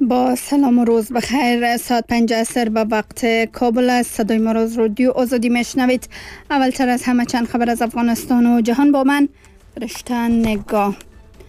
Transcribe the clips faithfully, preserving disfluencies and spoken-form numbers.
با سلام و روز بخیر. ساعت پنج عصر به وقت کابل است. صدای ما از رادیو آزادی میشنوید. اولتر از همه چند خبر از افغانستان و جهان با من رشتن نگاه.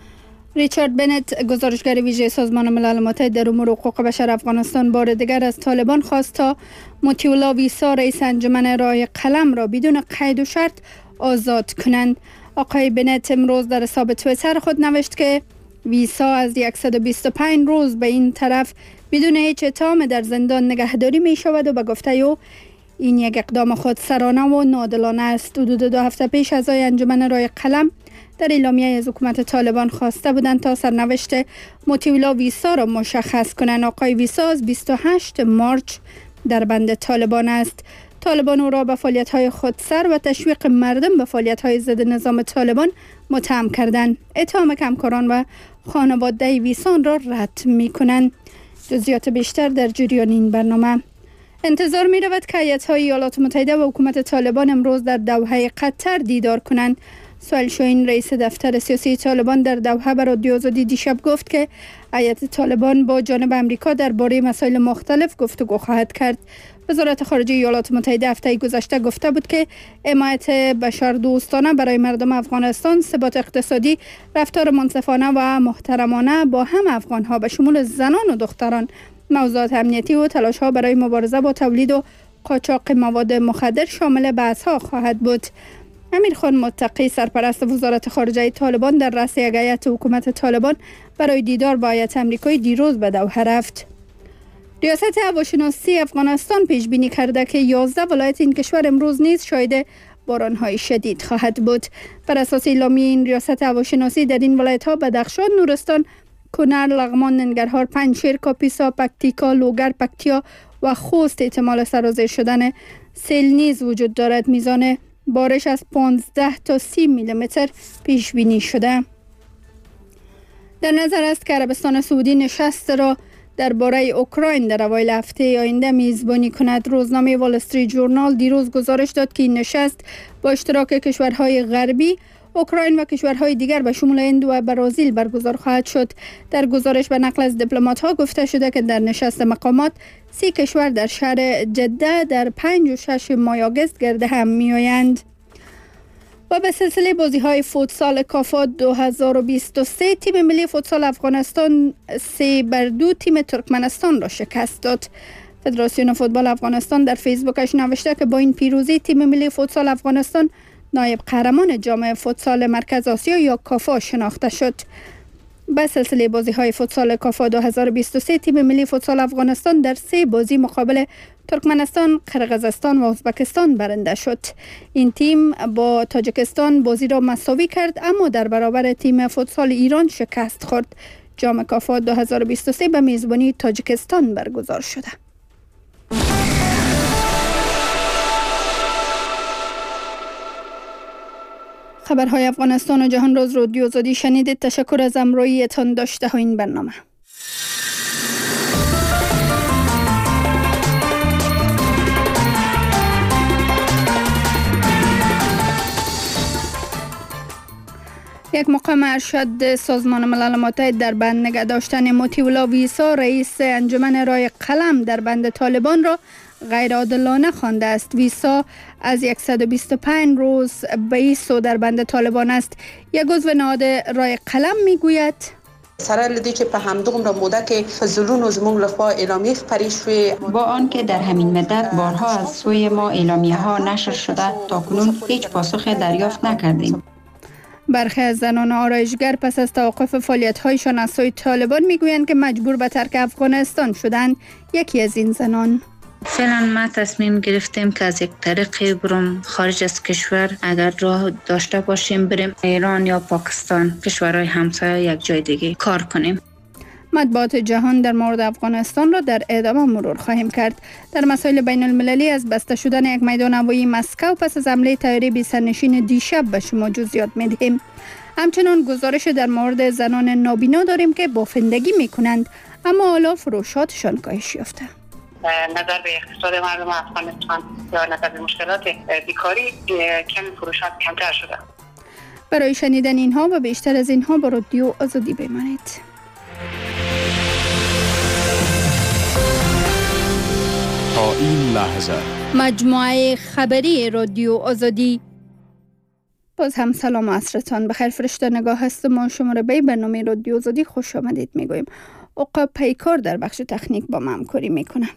ریچارد بنت، گزارشگر ویژه سازمان ملل متحد در امور حقوق بشر افغانستان، بار دیگر از طالبان خواست تا مطیع ویسا، رئیس انجمن رای قلم، را بدون قید و شرط آزاد کنند. آقای بنت امروز در حساب توییتر خود نوشت که ویسا از صد و بیست و پنج روز به این طرف بدون هیچ اتهام در زندان نگهداری می شود و به گفته او این یک اقدام خودسرانه و ناعادلانه است. حدود دو هفته پیش اعضای انجمن رای قلم در اعلامیه از حکومت طالبان خواسته بودند تا سرنوشت مطیع ویسا را مشخص کنند. آقای ویسا از بیست و هشتم مارچ در بند طالبان است. طالبان او را به فعالیت‌های خودسر و تشویق مردم به فعالیت‌های ضد نظام طالبان متهم کردند. اتهام کمکاران و خانواده ویسان را رد می‌کنند. جزئیات بیشتر در جریان این برنامه. انتظار می‌رود که هیئت‌های ایالات متحده و حکومت طالبان امروز در دوحه قطر دیدار کنند. سهیل شاهین، رئیس دفتر سیاسی طالبان، در دوحه به رادیو آزادی دیشب گفت که هیئت طالبان با جانب امریکا درباره مسائل مختلف گفتگو خواهد کرد. وزارت خارجه ایالات متحده هفته گذشته گفته بود که حمایت بشردوستانه برای مردم افغانستان، ثبات اقتصادی، رفتار منصفانه و محترمانه با هم افغانها به شمول زنان و دختران، موضوعات امنیتی و تلاش‌ها برای مبارزه با تولید و قاچاق مواد مخدر شامل بحث‌ها خواهد بود. امیرخان متقی، سرپرست وزارت خارجه طالبان، در رأس یک هیئت حکومت طالبان برای دیدار با هیئت آمریکایی دیروز به دوحه رفت. ریاست هواشناسی افغانستان پیش بینی کرده که یازده ولایت این کشور امروز نیز شاهد باران‌های شدید خواهد بود. بر اساس اعلامیه این ریاست هواشناسی در این ولایت‌ها بدخشان، نورستان، کنر، لغمان، ننگرهار، پنجشیر، کاپیسا، پکتیکا، لوگر، پکتیا و خوست احتمال سرازیر شدن سیل نیز وجود دارد. میزان بارش از پانزده تا سی میلیمتر پیش بینی شده. در نظر است که عربستان سعودی نشست را درباره اوکراین در اوایل هفته آینده میزبانی کند. روزنامه وال استریت جورنال دیروز گزارش داد که این نشست با اشتراک کشورهای غربی، اوکراین و کشورهای دیگر به شمول هند و برزیل برگزار خواهد شد. در گزارش به نقل از دیپلمات‌ها گفته شده که در نشست مقامات سی کشور در شهر جده در پنج و شش ماه آگوست گرد هم می‌آیند. و به سلسله بازی‌های فوتسال کافا دو هزار و بیست و سه، تیم ملی فوتسال افغانستان سه بر دو تیم ترکمنستان را شکست داد. فدراسیون فوتبال افغانستان در فیسبوکش نوشته که با این پیروزی تیم ملی فوتسال افغانستان نایب قهرمان جام فوتسال مرکز آسیا یا کافا شناخته شد. به سلسله بازی‌های فوتسال کافا دو هزار و بیست و سه، تیم ملی فوتسال افغانستان در سه بازی مقابل ترکمنستان، قرقیزستان و ازبکستان برنده شد. این تیم با تاجیکستان بازی را مساوی کرد، اما در برابر تیم فوتسال ایران شکست خورد. جام کافا دو هزار و بیست و سه به میزبانی تاجیکستان برگزار شده. خبرهای افغانستان و جهان روز رادیو آزادی شنیدید. تشکر از همراهیتان. داشته ها این برنامه. یک مقام ارشد سازمان ملل متحد در بند نگه داشتن مطیع ویسا، رئیس انجمن رای قلم، در بند طالبان را غیر عادلانه خوانده است. ویسا از صد و بیست و پنج روز به ایسو در بند طالبان است. یک عضو نهاد رای قلم میگوید سره لدی چې په همدغه موده کې فزلون زموږ لخوا اعلامیه خپرې شوې، با آنکه در همین مدت بارها از سوی ما اعلامیه ها نشر شده، تاکنون هیچ پاسخ دریافت نکردیم. برخی از زنان آرایشگر پس از توقف فعالیت‌هایشان از سوی طالبان میگویند که مجبور به ترک افغانستان شدند. یکی از این زنان: فعلا ما تصمیم گرفتیم که از یک طریقی برم خارج از کشور، اگر راه داشته باشیم بریم ایران یا پاکستان، کشورهای همسایه، یک جای دیگه کار کنیم. مطبوعات جهان در مورد افغانستان را در ادامه مرور خواهیم کرد. در مسائل بین المللی از بسته شدن یک میدان هوایی مسکو پس از حمله طیاره بی سرنشین دیشب به شما جزئیات می‌دهیم. همچنان گزارش در مورد زنان نابینا داریم که بافندگی می‌کنند اما حالا فروشاتشان کاهش یافته. نظر به اقتصاد مردم افغانستان یا نظر به مشکلات بیکاری کمی فروشات کمتر شده. برای شنیدن اینها و بیشتر از اینها با رادیو آزادی بمانید. این لحظه مجموعه خبری رادیو آزادی. باز هم سلام عصرتان بخیر. فرشته نگاه هستم و شما را به برنامه رادیو آزادی خوش آمدید میگویم. عقاب پیکار در بخش تکنیک با ما همکاری میکنه.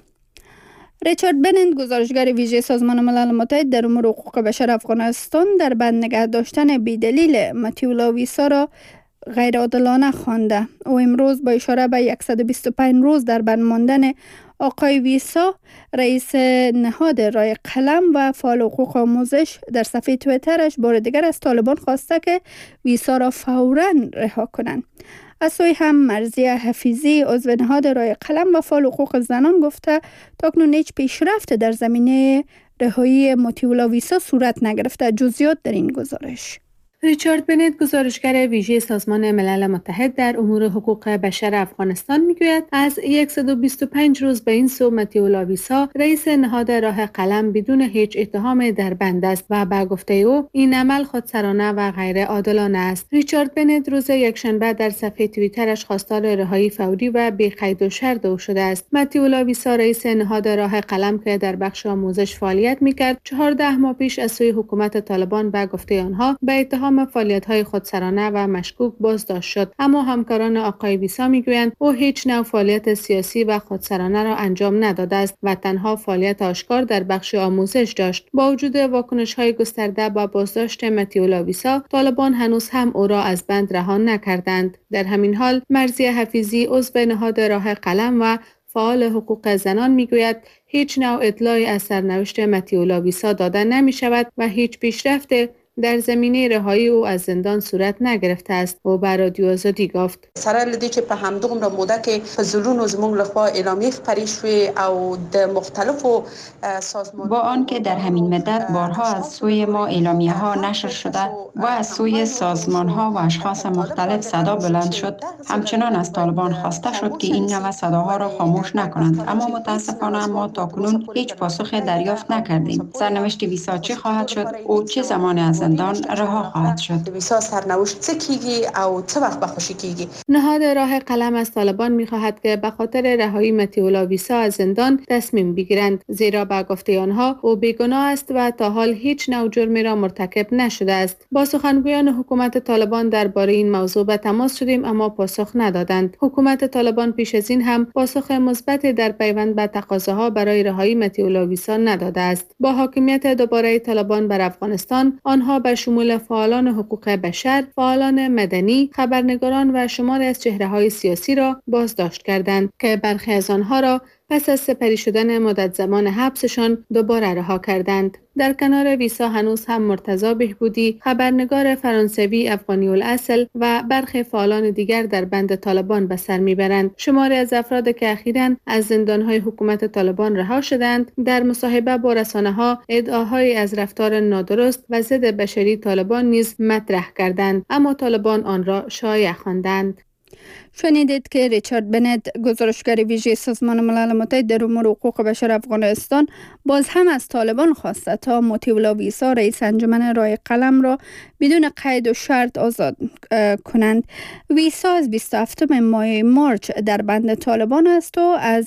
ریچارد بنند، گزارشگر ویژه سازمان ملل متحد در امور حقوق بشر افغانستان، در بند نگه داشتن بی‌دلیل متیولا ویسا را غیر عادلانه خوانده. او امروز با اشاره به صد و بیست و پنج روز در بند ماندن آقای ویسا، رئیس نهاد رای قلم و فعال حقوق آموزش، در صفحه توییترش بار دیگر از طالبان خواسته که ویسا را فوراً رها کنند. از سوی هم مرضیه حفیظی، عضو نهاد رای قلم و فعال حقوق زنان، گفته تاکنون هیچ پیشرفت در زمینه رهایی متیولا ویسا صورت نگرفته. جزئیات در این گزارش. ریچارد بنند، گزارشگر ویژه سازمان ملل متحد در امور حقوق بشر افغانستان، میگوید از صد و بیست و پنج روز به این سو متیولا ویسا، رئیس نهاد راه قلم، بدون هیچ اتهام در بند است و به گفته او این عمل خودسرانه و غیر عادلانه است. ریچارد بنند روز یکشنبه در صفحه توییترش خواستار رهایی فوری و بی قید و شرط او شده است. متیولا ویسا، رئیس نهاد راه قلم که در بخش آموزش فعالیت میکرد، چهارده ماه پیش از سوی حکومت طالبان به گفته آنها به اتهام فعالیت‌های خودسرانه و مشکوک بازداشت شد، اما همکاران آقای ویسا میگویند او هیچ نوع فعالیت سیاسی و خودسرانه را انجام نداده است و تنها فعالیت آشکار در بخش آموزش داشت. با وجود واکنش‌های گسترده با بازداشت متیولا ویسا، طالبان هنوز هم او را از بند رها نکردند. در همین حال مرضیه حفیظی، عضو نهاد راه قلم و فعال حقوق زنان، میگوید هیچ نوع اطلاعی از سرنوشت متیولا ویسا داده نمی شود و هیچ پیشرفت در زمینه رهایی او از زندان صورت نگرفته است. او بر رادیو آزادی گفت سره لدی چې په همدغه موده کې فزلونو زموږ لخوا اعلامیه خپرې شوې او د مختلفو سازمانونو با آنکه در همین مدت بارها از سوی ما اعلامیه ها نشر شده و از سوی سازمان ها و اشخاص مختلف صدا بلند شد، همچنان از طالبان خواسته شد که این نوع صداها را خاموش نکنند، اما متاسفانه ما تاکنون هیچ پاسخ دریافت نکردیم. سرنوشت ویسا چه خواهد شد؟ او چه زمان از زندان رها خواهد شد؟ ویسا سرنوشت چه کیږي او چه وخت به خوشی کیږي؟ نهاد راه قلم از طالبان می‌خواهد که به خاطر رهایی متیولا ویسا از زندان تصمیم بگیرند، زیرا به گفته آنها او بیگناه است و تا حال هیچ نوع جرمی را مرتکب نشده است. با سخنگویان حکومت طالبان درباره این موضوع به تماس شدیم اما پاسخ ندادند. حکومت طالبان پیش از این هم پاسخ مثبت در پیوند به تقاضاها برای رهایی متیولا ویسا نداده است. با حاکمیت دوباره طالبان بر افغانستان، آنها به شمول فعالان حقوق بشر، فعالان مدنی، خبرنگاران و شماری از چهره‌های سیاسی را بازداشت کردند که برخی از آنها را پس از سپری شدن مدت زمان حبسشان دوباره رها کردند. در کنار ویسا هنوز هم مرتضی بهبودی، خبرنگار فرانسوی افغانی الاصل و برخی فعالان دیگر در بند طالبان به سر میبرند. شماری از افراد که اخیراً از زندانهای حکومت طالبان رها شدند، در مصاحبه با رسانه‌ها ادعاهایی از رفتار نادرست و ضد بشری طالبان نیز مطرح کردند، اما طالبان آن را شایع خواندند. شنیدید که ریچارد بنند، گزارشگر ویژه سازمان ملل متحد در امور حقوق بشر افغانستان، باز هم از طالبان خواسته تا متیولا ویسا، رئیس انجمن رای قلم، را بدون قید و شرط آزاد کنند. ویسا از بیست و هفتم ماه مارچ در بند طالبان است و از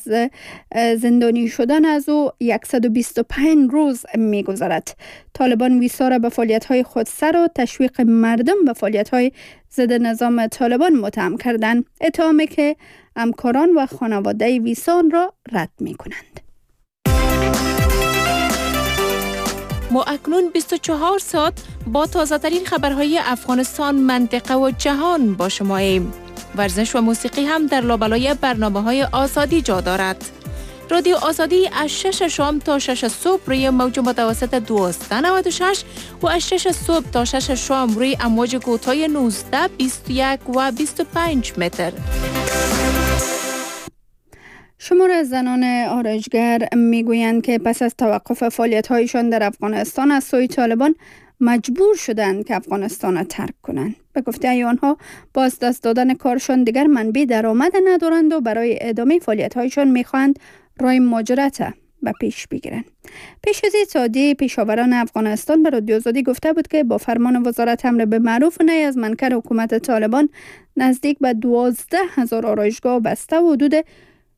زندانی شدن از او صد و بیست و پنج روز می‌گذرد. طالبان ویسا را به فعالیت‌های خودسر و تشویق مردم به فعالیت‌های ضد نظام طالبان متهم کردند، اتهامی که همکاران و خانواده ویسا را رد می‌کنند. ما اکنون بیست و چهار ساعت با تازه ترین خبرهای افغانستان، منطقه و جهان با شما ایم. ورزش و موسیقی هم در لابلای برنامه‌های آزادی جا دارد. رادیو آزادی از شش شام تا شش صبح روی موج متوسط دویست و نود و شش و از شش صبح تا شش شام روی امواج کوتاه نوزده، بیست و یک و بیست و پنج متر. شمار از زنان آرایشگر میگویند که پس از توقف فعالیت‌هایشان در افغانستان از سوی طالبان مجبور شدند که افغانستان را ترک کنند. به گفته آنها باز دست دادن کارشان دیگر منبع درآمد ندارند و برای ادامه فعالیت‌هایشان میخواهند راه مهاجرت به پیش بگیرند. پیش از این سعودی، پیشاوران افغانستان به رادیو آزادی گفته بود که با فرمان وزارت امر به معروف و نهی از منکر حکومت طالبان، نزدیک به دوازده هزار آرایشگاه بسته و حدود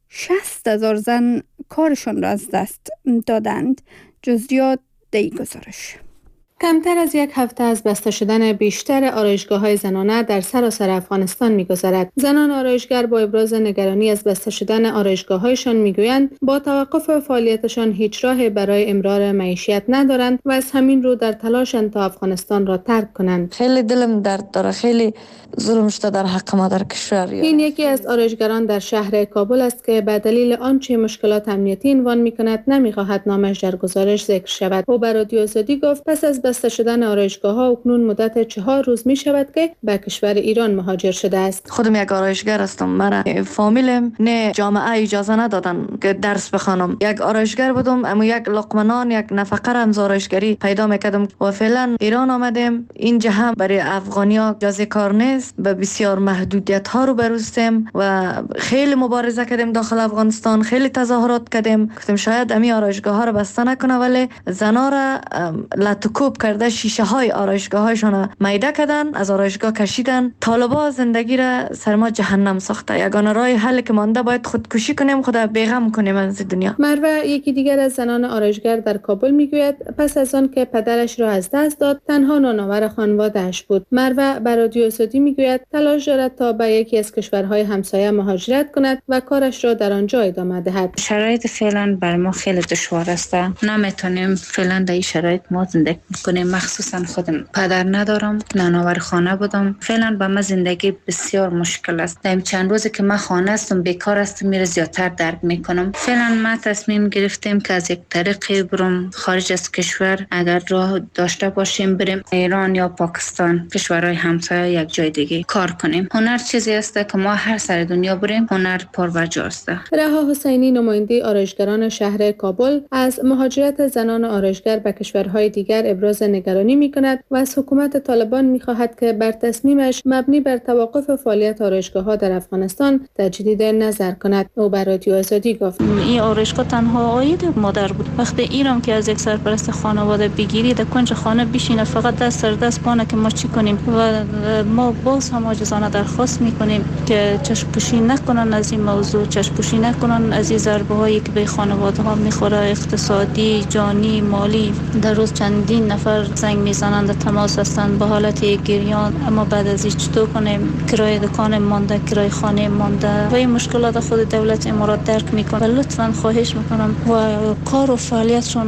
شصت هزار زن کارشان را از دست دادند. جزئیات در گزارش. کمتر از یک هفته از بسته شدن بیشتر آرایشگاه‌های زنانه در سراسر افغانستان می‌گذرد. زنان آرایشگر با ابراز نگرانی از بسته شدن آرایشگاه‌هایشان می‌گویند با توقف فعالیتشان هیچ راه برای امرار معیشت ندارند و از همین رو در تلاشند تا افغانستان را ترک کنند. خیلی دلم درد داره، خیلی ظلم شده در حق ما در کشور. این یکی از آرایشگران در شهر کابل است که به دلیل آنچه مشکلات امنیتی عنوان می‌کند نمی‌خواهد نامش در گزارش ذکر شود. او به رادیو آزادی گفت پس از بسته شدن آرایشگاه‌ها اکنون مدت چهار روز می شود که به کشور ایران مهاجر شده است. خودم یک آرایشگر هستم. مرا فامیلم نه جامعه اجازه ندادن که درس بخوانم. یک آرایشگر بودم، اما یک لقمه نان، یک نفقه را از آرایشگری پیدا میکردم و فعلا ایران آمدیم. اینجا هم برای افغانیا اجازه کار نیست، به بسیار محدودیت ها رو بروستیم و خیلی مبارزه کردیم داخل افغانستان، خیلی تظاهرات کردیم. گفتیم شاید امی آرایشگاه ها رو بسته نکنه، ولی زنا را لطکوب کرده، شیشه های آرایشگاه هایشان میده کردن، از آرایشگاه کشیدن. طالبا زندگی را سر ما جهنم ساخته. یگانه راه حل که مانده باید خودکشی کنیم، خدا بیغم کنیم از دنیا. مروه یکی دیگر از زنان آرایشگر در کابل میگوید پس از آن که پدرش را از دست داد تنها نانآور خانواده‌اش بود. مروه به رادیو آزادی میگوید تلاش دارد تا به یکی از کشورهای همسایه مهاجرت کند و کارش را در آنجا ادامه دهد. شرایط فعلا بر ما خیلی دشوار است. نمیتونیم فعلا در این شرایط ما زندگی کنیم. مخصوصا خودم پدر ندارم، نانآور خانه بودم. فعلا به من زندگی بسیار مشکل است. در چند روزی که من خانه هستم، بیکار هستم، میره زیادتر درک میکنم. فعلا ما تصمیم گرفتیم که از یک طریقی برم خارج از کشور. اگر راه داشته باشیم بریم ایران یا پاکستان، کشورهای همسایه، یک جای دیگه کار کنیم. هنر چیزی است که ما هر سر دنیا بریم هنر پرورجا است. رها حسینی نماینده آرایشگران شهر کابل از مهاجرت زنان آرایشگر به کشورهای دیگر ابراز نگرانی می‌کند و از حکومت طالبان می‌خواهد که بر تصمیمش مبنی بر توقف فعالیت آرایشگاه‌ها در افغانستان تجدید نظر کند. او بر رادیو آزادی گفت این آرایشگاه تنها عاید مادر بود. وقتی ایران که از یک سرپرست خانواده بگیری در کنج خانه بشینه فقط دست سر دست پانه که ما چی کنیم و ما باز هم عاجزانه درخواست می‌کنیم که چشم پوشی نکنن از این موضوع، چشم پوشی نکنن از این ضربه‌هایی که به خانواده‌ها می‌خوره، اقتصادی، جانی، مالی. در روز چندین نفر زنگ میزنند، تماس هستند به حالت گریان. اما بعد از این چطور کنیم؟ کرایه دکان مانده، کرایه خانه مانده و این مشکلات خود دولت امارات درک میکنه. لطفاً خواهش میکنم و کار و فعالیتشون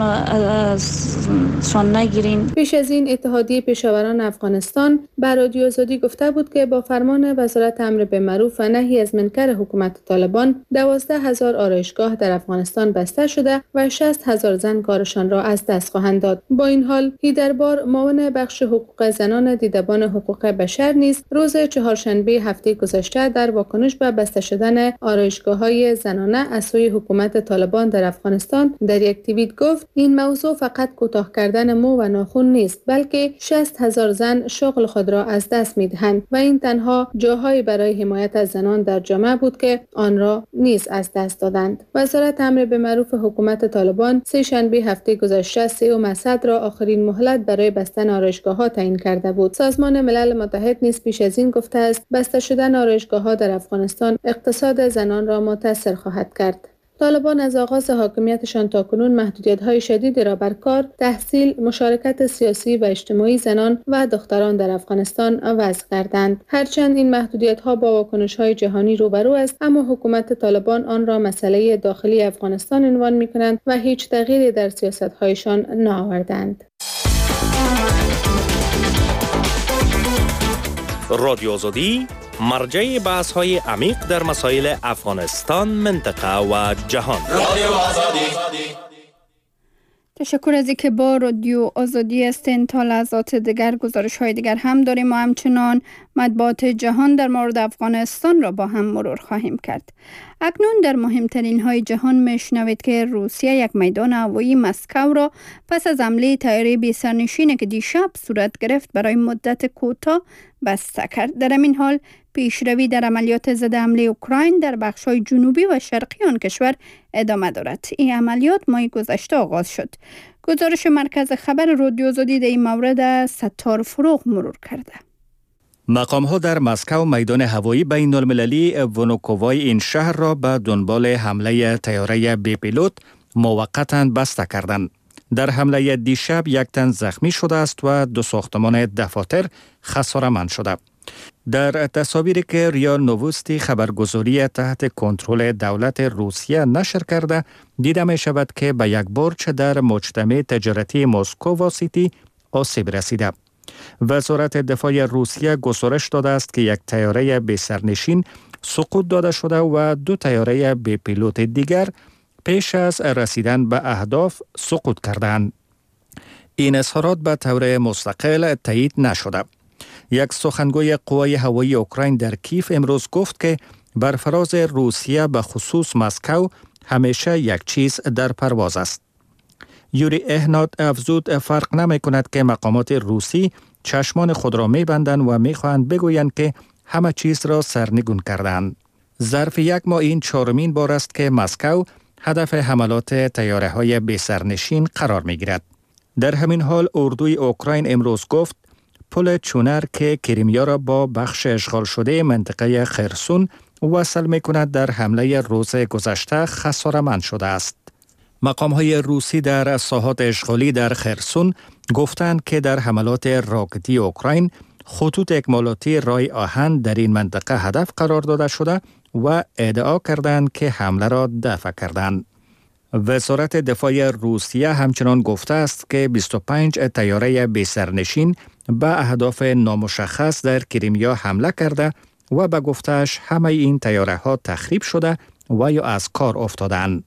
ازشان نگیرین. پیش از این اتحادیه پیشاوران افغانستان بر رادیو آزادی گفته بود که با فرمان وزارت امر به معروف و نهی از منکر حکومت طالبان دوازده هزار آرایشگاه در افغانستان بسته شده و شصت هزار زن کارشان را از دست خواهند داد. با این حال هیدربار معاون بخش حقوق زنان دیدبان حقوق بشر نیز روز چهارشنبه هفته گذشته در واکنش به بسته شدن آرایشگاه‌های زنانه از سوی حکومت طالبان در افغانستان در یک توییت گفت این موضوع فقط کوتاه کردن مو و ناخن نیست، بلکه شصت هزار زن شغل خود را از دست می‌دهند و این تنها جاهایی برای حمایت از زنان در جامعه بود که آن را نیز از دست دادند. وزارت امر به معروف حکومت طالبان سه شنبه هفته گذشته سوم اسد را آخرین مهلت برای بستن آرایشگاه‌ها تعیین کرده بود. سازمان ملل متحد نیز پیش از این گفته است بسته شدن آرایشگاه‌ها در افغانستان اقتصاد زنان را متاثر خواهد کرد. طالبان از آغاز حاکمیتشان تاکنون محدودیت‌های شدیدی را بر کار، تحصیل، مشارکت سیاسی و اجتماعی زنان و دختران در افغانستان وضع کردند. هرچند این محدودیت‌ها با واکنش‌های جهانی روبرو است، اما حکومت طالبان آن را مسئله داخلی افغانستان عنوان می‌کنند و هیچ تغییری در سیاست‌هایشان نآوردند. رادیو آزادی مرجع بحث های عمیق در مسائل افغانستان، منطقه و جهان. رادیو آزادی. تشکر از اینکه با رادیو آزادی هستین. تا لحظات دیگر گزارش های دیگر هم داریم و همچنان مطبوعات جهان در مورد افغانستان را با هم مرور خواهیم کرد. اکنون در مهمترین های جهان میشنوید که روسیه یک میدان هوایی مسکو را پس از حمله طیاره بی سرنشینی که دیشب صورت گرفت برای مدت کوتاه بسته کرد. در این حال پیشروی در عملیات ضد حمله اوکراین در بخش‌های جنوبی و شرقی آن کشور ادامه دارد. این عملیات ماه گذشته آغاز شد. گزارش مرکز خبر رادیو آزادی در این مورد ستار فروغ مرور کرده. مقام‌ها در مسکو میدان هوایی بین المللی ونوکووای این شهر را به دنبال حمله طیاره بی پیلوت موقتاً بسته کردند. در حمله دیشب یک تن زخمی شده است و دو ساختمان دفاتر خساره‌مند شده. در تصاویری که ریا نووستی خبرگزاری تحت کنترل دولت روسیه نشر کرده، دیده می شود که به یک برج در مجتمع تجارتی مسکو سیتی آسیب رسیده. وزارت دفاع روسیه گزارش داده است که یک طیاره بی سرنشین سقوط داده شده و دو طیاره بی پیلوت دیگر پیش از رسیدن به اهداف سقوط کردند. این اظهارات به طور مستقل تایید نشده. یک سخنگوی قوای هوایی اوکراین در کیف امروز گفت که بر فراز روسیه به خصوص مسکو همیشه یک چیز در پرواز است. یوری اهنات افزود فرق نمی کند که مقامات روسی چشمان خود را می بندند و می خواهند بگویند که همه چیز را سرنگون کردند. ظرف یک ماه این چهارمین بار است که مسکو هدف حملات طیاره های بی سرنشین قرار می گیرد. در همین حال اردوی اوکراین امروز گفت پل چونر که کریمیا را با بخش اشغال شده منطقه خرسون وصل می کند در حمله روز گذشته خساره‌مند شده است. مقام‌های روسی در ساحات اشغالی در خرسون گفتند که در حملات راکتی اوکراین خطوط اکمالاتی رای آهن در این منطقه هدف قرار داده شده و ادعا کردند که حمله را دفع کردند. وزارت دفاع روسیه همچنان گفته است که بیست و پنج طیاره بی سرنشین به اهداف نامشخص در کریمیا حمله کرده و به گفتهش همه این طیاره ها تخریب شده و یا از کار افتادند.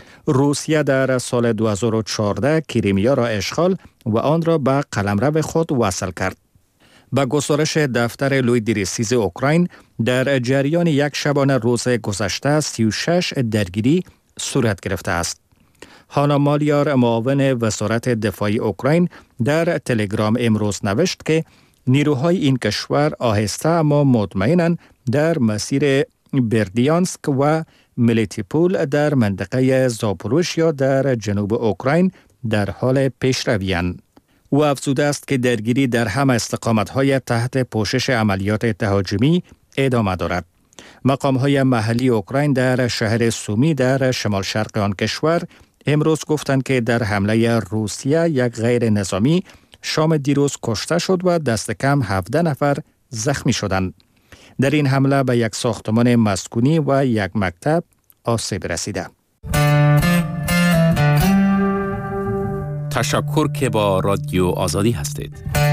روسیه در سال دو هزار و چهارده کریمیا را اشغال و آن را به قلمرو خود وصل کرد. با گزارش دفتر لوی دیریسیز اوکراین در جریان یک شبانه روز گذشته سی و شش درگیری صورت گرفته است. هانا مالیار معاون وزارت دفاع اوکراین در تلگرام امروز نوشت که نیروهای این کشور آهسته اما مطمئناً در مسیر بردیانسک و ملیتیپول در منطقه زاپوروژیا در جنوب اوکراین در حال پیشروی‌اند. او افزوده است که درگیری در همه استقامت‌های تحت پوشش عملیات تهاجمی ادامه دارد. مقام‌های محلی اوکراین در شهر سومی در شمال شرق آن کشور امروز گفتند که در حمله روسیه یک غیر نظامی شام دیروز کشته شد و دست کم هفده نفر زخمی شدند. در این حمله به یک ساختمان مسکونی و یک مکتب آسیب رسیده. تشکر که با رادیو آزادی هستید.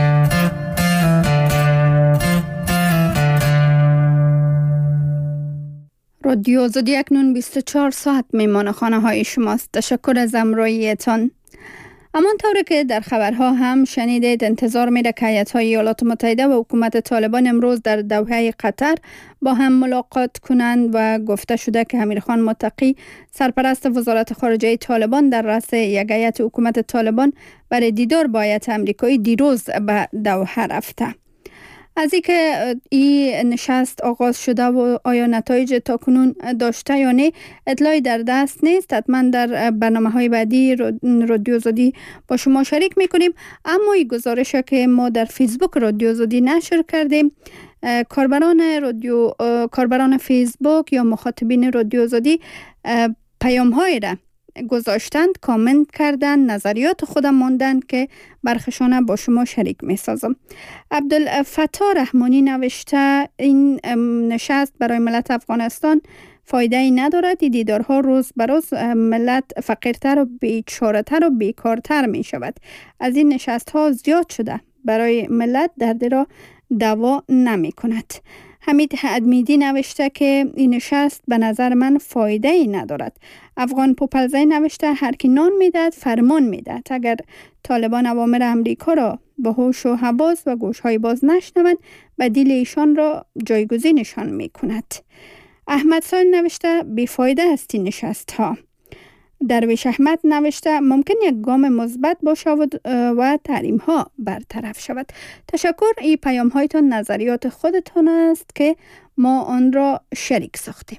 رادیو آزادی اکنون بیست و چهار ساعت میمان خانه های شماست. تشکر از همراهیتان. همانطور که در خبرها هم شنیدید، انتظار میره که ایالت‌های ایالات متحده و حکومت طالبان امروز در دوحه قطر با هم ملاقات کنند و گفته شده که امیرخان متقی سرپرست وزارت خارجه طالبان در رأس یک هیئت حکومت طالبان برای دیدار با هیئت آمریکایی دیروز به دوحه رفته. از اینکه این نشست آغاز شده و آیا نتایج تاکنون داشته یا نه اطلاعی در دست نیست. حتما در برنامه‌های بعدی رادیو آزادی با شما شریک میکنیم. اما این گزارش که ما در فیسبوک رادیو آزادی نشر کردیم، کاربران رادیو کاربران فیسبوک یا مخاطبین رادیو آزادی پیام‌های را گذاشتند، کامنت کردند، نظریات خودم ماندند که برخشانه با شما شریک می سازم. عبدالفتاح رحمانی نوشته این نشست برای ملت افغانستان فایده ای ندارد. این دیدارها روز به روز ملت فقیرتر و بیچاره‌تر و بیکارتر می شود. از این نشست ها زیاد شده، برای ملت درد را دوا نمی کند. حمید ادمیدی نوشته که این نشست به نظر من فایده ای ندارد. افغان پوپلزی نوشته هر کی نان میدهد فرمان میدهد. اگر طالبان اوامر امریکا را به هوش و حواس و گوشهای باز نشنوند، بدیل ایشان را جایگزینشان میکند. احمد سال نوشته بیفایده است این نشست ها. درویش احمد نوشته ممکن یک گام مثبت باشه و تحریم ها برطرف شود. تشکر. این پیام هایتان نظریات خودتان است که ما آن را شریک ساختیم.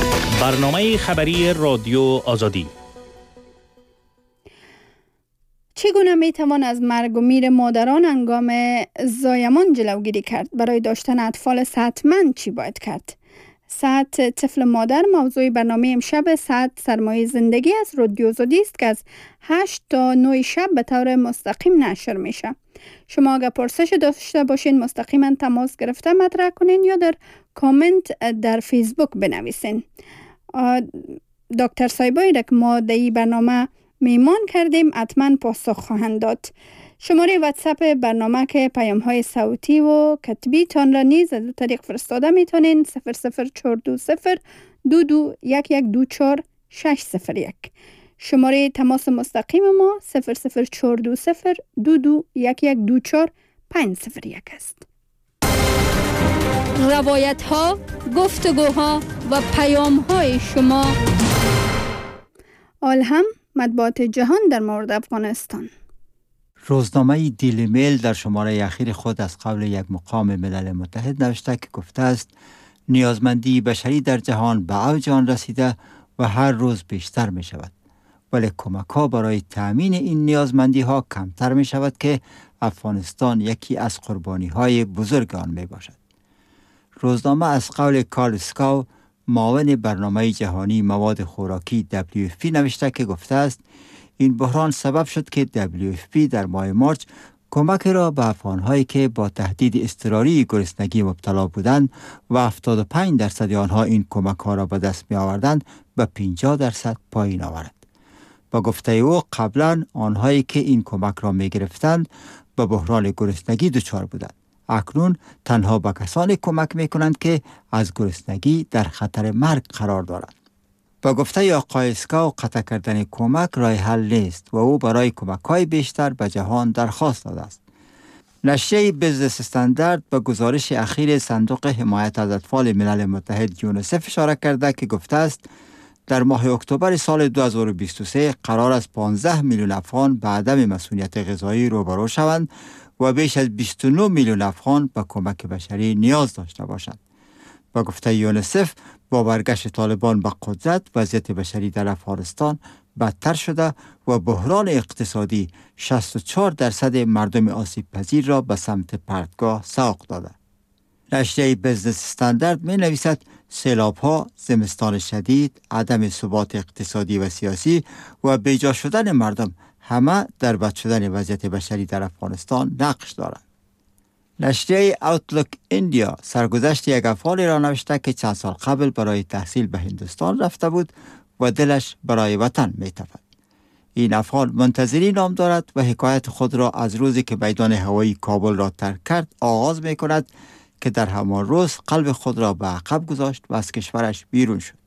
برنامه خبری رادیو آزادی. چگونه می توان از مرگ و میر مادران هنگام زایمان جلوگیری کرد؟ برای داشتن اطفال صحتمند چی باید کرد؟ صحت طفل مادر موضوع برنامه امشب صحت سرمایه زندگی از رادیو آزادی است که از هشت تا نه شب به طور مستقیم نشر میشه. شما اگر پرسش داشته باشین مستقیما تماس گرفته مطرح کنین یا در کامنت در فیسبوک بنویسین. دکتر صایبایی را که ما در این برنامه میمان کردیم حتما پاسخ خواهند داد. شماره واتساپ برنامه که پیام های صوتی و کتبی تان را نیز از دو طریق فرستاده میتونین. صفر صفر چهار دو صفر دو دو یک یک دو چهار شش صفر یک. شماره تماس مستقیم ما صفر صفر چهار دو صفر دو دو یک یک دو چهار پنج صفر یک است. روایت ها، گفتگوها و پیام های شما. آلهم مطبوعات جهان در مورد افغانستان. روزنامه دیلی میل در شماره اخیر خود از قول یک مقام ملل متحد نوشته که گفته است نیازمندی بشری در جهان به اوج آن رسیده و هر روز بیشتر می شود، ولی کمک ها برای تامین این نیازمندی ها کمتر می شود که افغانستان یکی از قربانی های بزرگ آن می باشد. روزنامه از قول کارل اسکاو معاون برنامه جهانی مواد خوراکی دبلیو اف پی نوشته که گفته است این بحران سبب شد که دبلیو اف پی در ماه مارچ کمک را به افغان‌هایی که با تهدید اضطراری گرسنگی مبتلا بودند و هفتاد و پنج درصد آنها این کمک ها را به دست می آوردند به پنجاه درصد پایین آورد. با گفته او قبلا آنهایی که این کمک را می گرفتند به بحران گرسنگی دچار بودند. اکنون تنها به کسانی کمک می کنند که از گرسنگی در خطر مرگ قرار دارند. با گفته آقای اسکاو قطع کردن کمک راه حل نیست و او برای کمک‌های بیشتر به جهان درخواست داده است. نشریه بیزنس استاندارد به گزارش اخیر صندوق حمایت از اطفال ملل متحد یونیسف اشاره کرده که گفته است در ماه اکتبر سال دو هزار و بیست و سه قرار است پانزده میلیون افغان به عدم مسئولیت غذایی روبرو شوند و بیش از بیست و نه میلیون افغان به کمک بشری نیاز داشته باشند. با گفته یونیسف با برگشت طالبان به قدرت وضعیت بشری در افغانستان بدتر شده و بحران اقتصادی شصت و چهار درصد مردم آسیب پذیر را به سمت پرتگاه سوق داده. نشریه بیزنس استاندارد می نویسد سیلاب ها، زمستان شدید، عدم ثبات اقتصادی و سیاسی و بیجا شدن مردم همه در بد شدن وضعیت بشری در افغانستان نقش دارند. نشریه اوتلوک ایندیا سرگذشت یک افغانی را نوشته که چند سال قبل برای تحصیل به هندوستان رفته بود و دلش برای وطن می تپد. این افغان منتظری نام دارد و حکایت خود را از روزی که میدان هوایی کابل را ترک کرد آغاز می کند که در همان روز قلب خود را به عقب گذاشت و از کشورش بیرون شد.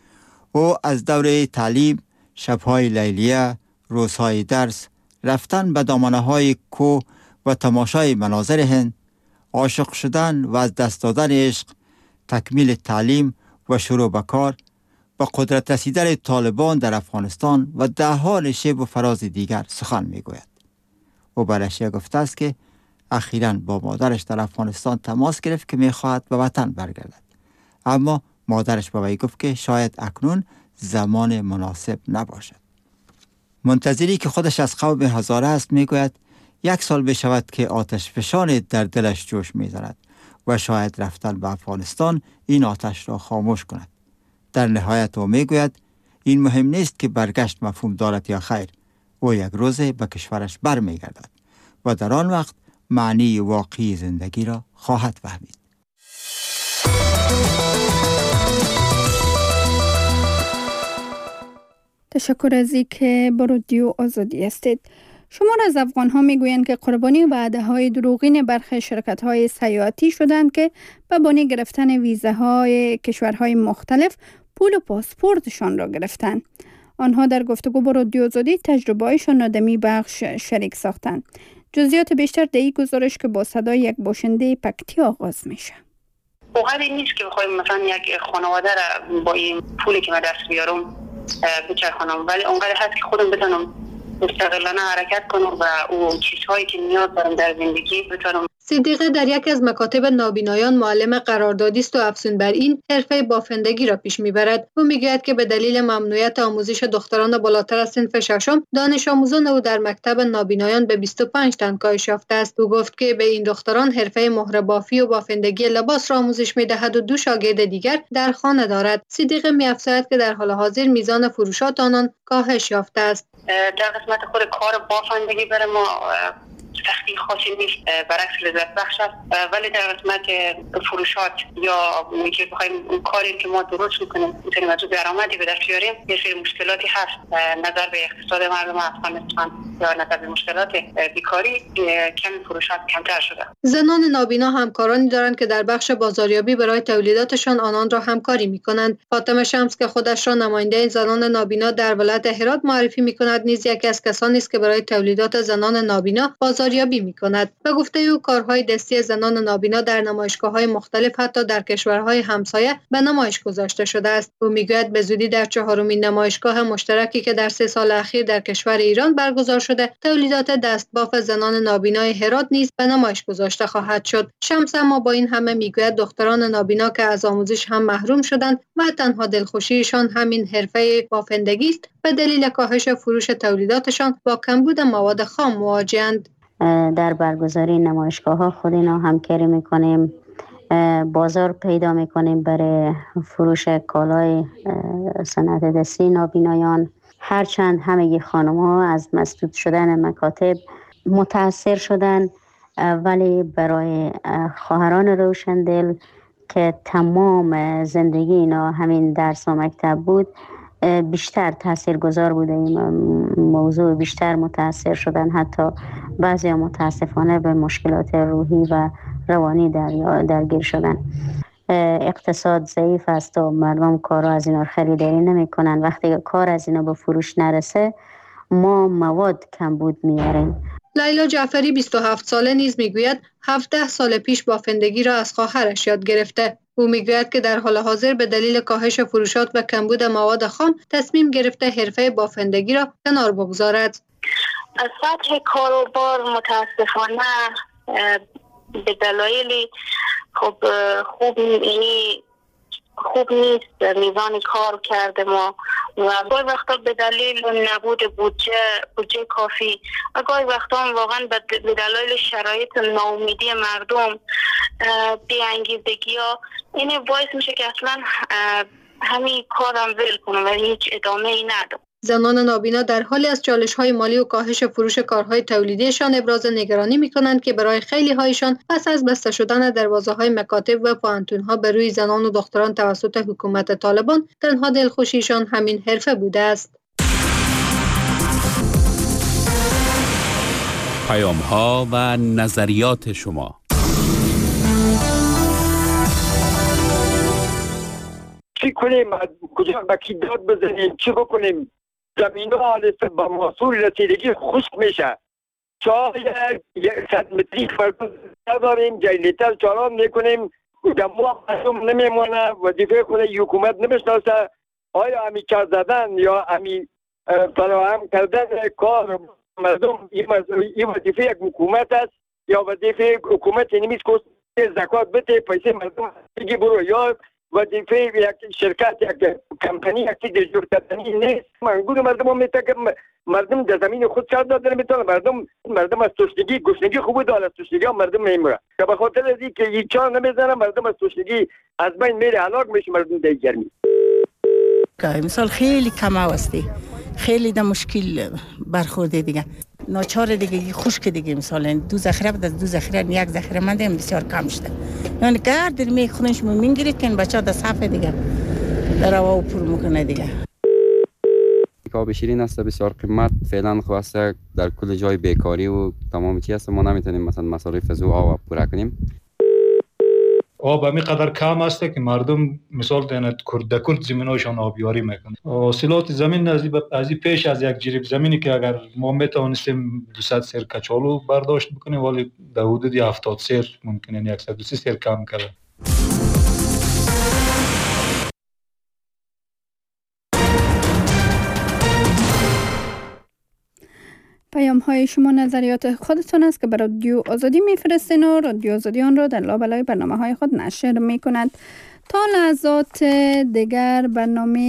او از دوره تعلیم، شبهای لیلیه، روزهای درس، رفتن به دامنه های کوه و تماشای مناظر هند، عاشق شدن و از دست دادن عشق، تکمیل تعلیم و شروع به کار، با قدرت رسیدن طالبان در افغانستان و ده ها نشیب و فراز دیگر سخن می گوید. او به نشریه گفته است که اخیراً با مادرش در افغانستان تماس گرفت که می خواهد به وطن برگردد، اما مادرش به وی گفت که شاید اکنون زمان مناسب نباشد. منتظری که خودش از قوم هزاره است می گوید یک سال بشود که آتش فشان در دلش جوش می زند و شاید رفتن به افغانستان این آتش را خاموش کند. در نهایت او می گوید این مهم نیست که برگشت مفهوم دارد یا خیر، او یک روز به کشورش بر می گردد و در آن وقت معنی واقعی زندگی را خواهد فهمید. تشکر از اینکه با رادیو آزادی هستید. شمار از افغان ها می گویند که قربانی وعده های دروغین برخی شرکت های سیاحتی شدند که به بانی گرفتن ویزه های کشورهای مختلف پول و پاسپورتشان را گرفتند. آنها در گفتگو با رادیو آزادی تجربه هایشان را در می بخش شریک ساختند. جزئیات بیشتر در این گزارش که با صدای یک باشنده پکتی آغاز میشه. واقعا این نیست که بخوایم مثلا یک خانواده را با این پولی که من دست بیارم بچرخانم، ولی اونقدر هست که خودم بتونم مستقلانه حرکت کنم و اون چیزهایی که نیاز دارم در زندگی بتونم صدیقه در یکی از مکاتب نابینایان معلم قراردادی است و افزون بر این حرفه بافندگی را پیش میبرد. او میگوید که به دلیل ممنوعیت آموزش دختران بالاتر از صنف ششم، دانش آموزان او در مکتب نابینایان به بیست و پنج تن کاهش یافته است. او گفت که به این دختران حرفه مهره بافی و بافندگی لباس را آموزش میدهد و دو شاگرد دیگر در خانه دارد. صدیقه می‌افزاید که در حال حاضر میزان فروشات آنان کاهش یافته است. در قسمت خود کار بافندگی برای ما سختی خاصی نیست، برعکس لذت بخش است، ولی در قسمت فروشات یا اینکه بخوایم کاری که ما درست میکنیم میتونیم از درآمدی به دست بیاریم، یه سری مشکلاتی هست نظر به اقتصاد مردم افغانستان یا نظر به مشکلات بیکاری، کمی فروشات کمتر شده. زنان نابینا همکارانی دارند که در بخش بازاریابی برای تولیداتشان آنان را همکاری میکنند. فاطمه شمس که خودش را نماینده زنان نابینا در ولایت هرات معرفی میکند، نیز یکی از کسانی است که برای تولیدات زنان نابینا بازاریابی میکند. به گفته او کارهای دستی زنان نابینا در نمایشگاه‌های مختلف حتی در کشورهای همسایه به نمایش گذاشته شده است. او میگوید به زودی در چهارمین نمایشگاه مشترکی که در سه سال اخیر در کشور ایران برگزار شده، تولیدات دستباف زنان نابینای هرات نیز به نمایش گذاشته خواهد شد. شمس اما با این همه میگوید دختران نابینا که از آموزش هم محروم شدند و تنها دلخوشیشان همین حرفه بافندگی است، به دلیل کاهش فروش تولیداتشان با کمبود مواد خام مواجه‌اند. در برگزاری نمایشگاه ها خود اینا همکاری میکنیم، بازار پیدا میکنیم برای فروش کالای صنعت دستی نابینایان. هرچند همه خانم ها از مسدود شدن مکاتب متاثر شدن، ولی برای خواهران روشندل که تمام زندگی اینا همین درس و مکتب بود، بیشتر تاثیرگذار بوده این موضوع، بیشتر متاثر شدن. حتی بعضی ها متاسفانه به مشکلات روحی و روانی در درگیر شدن. اقتصاد ضعیف است و مردم کارا از اینا خریداری نمی کنن. وقتی که کار از اینا به فروش نرسه، ما مواد کمبود میاریم. لیلا جعفری بیست و هفت ساله نیز میگوید هفده سال پیش بافندگی را از خواهرش یاد گرفته. او میگوید که در حال حاضر به دلیل کاهش فروشات و کمبود مواد خام تصمیم گرفته حرفه بافندگی را کنار بگذارد. از سطح کاروبار متاسفانه به دلایلی خب خوب یعنی خوب نیست میزان کار کرده ما و گاهی وقتا به دلیل نبود بودجه بودجه کافی و گاهی وقتا واقعا به دلیل شرایط ناامیدی مردم، بی‌انگیزگی ها، این باعث میشه که اصلا همین کارم ول کنم و هیچ ادامه ای ندم. زنان نابینا در حالی از چالش‌های مالی و کاهش فروش کارهای تولیدیشان ابراز نگرانی می‌کنند که برای خیلی هایشان پس از بسته شدن دروازه‌های مکاتب و پوهنتون‌ها به روی زنان و دختران توسط حکومت طالبان، تنها دلخوشیشان همین حرفه بوده است. پیام‌ها و نظریات شما. چی کنیم؟ کجا با کی داد بزنیم؟ چی بکنیم؟ زمین ها با محصول رسیدگی خشک میشه. شاید یک صد متری فرق نداریم، جایلیتر چالان میکنیم، دموع مردم نمیمونه، وظیفه خود حکومت نمیشناسه. آیا همی کار زدن یا همی فراهم کردن کار مردم این وظیفه یک حکومت است یا وظیفه حکومت نمیست که زکات بده پیسه مردم بگی برو، یا وظیفه یک شرکت یک کمپانی یک دلجور کردنی نیست. منگود مردم هم میتونه که مردم در زمین خود شاد دادن میتونه مردم مردم از تشنگی گشنگی خوب داره، از تشنگی هم مردم میمیره که به خاطر از اینکه هیچ چان نمیزنه مردم از تشنگی از بین میره، هلاک میشه مردم در گرمی. مثال خیلی کم هستی، خیلی در مشکل برخورده دیگه، ناچار دیگه خشک دیگه. مثلا دو ذخیره بود، از دو ذخیره یک ذخیره مونده بسیار کم شده. یعنی گرد می خونش میگیرید که این بچه‌ها در صفحه دیگه در هوا پر میکنه دیگه. آب شیرین است بسیار قیمت، فعلا خواسته در کل جای بیکاری و تمام چیز است، ما نمیتونیم مثلا مصارف از آب پورا کنیم. آب همی قدر کم است که مردم مثال دهند کرد کرد زمیناشان آبیاری میکنند. حاصلات زمین از از پیش از یک جریب زمینی که اگر ما میتوانستیم دویست سیر کچالو برداشت بکنیم، ولی در حدود هفتاد سیر ممکنه صد و سی سیر کم کرده. پیام های شما نظریات خودتون است که برای رادیو آزادی میفرستین و رادیو آزادی آن را در لابلای برنامه های خود نشر میکند. تا لحظات دیگر برنامه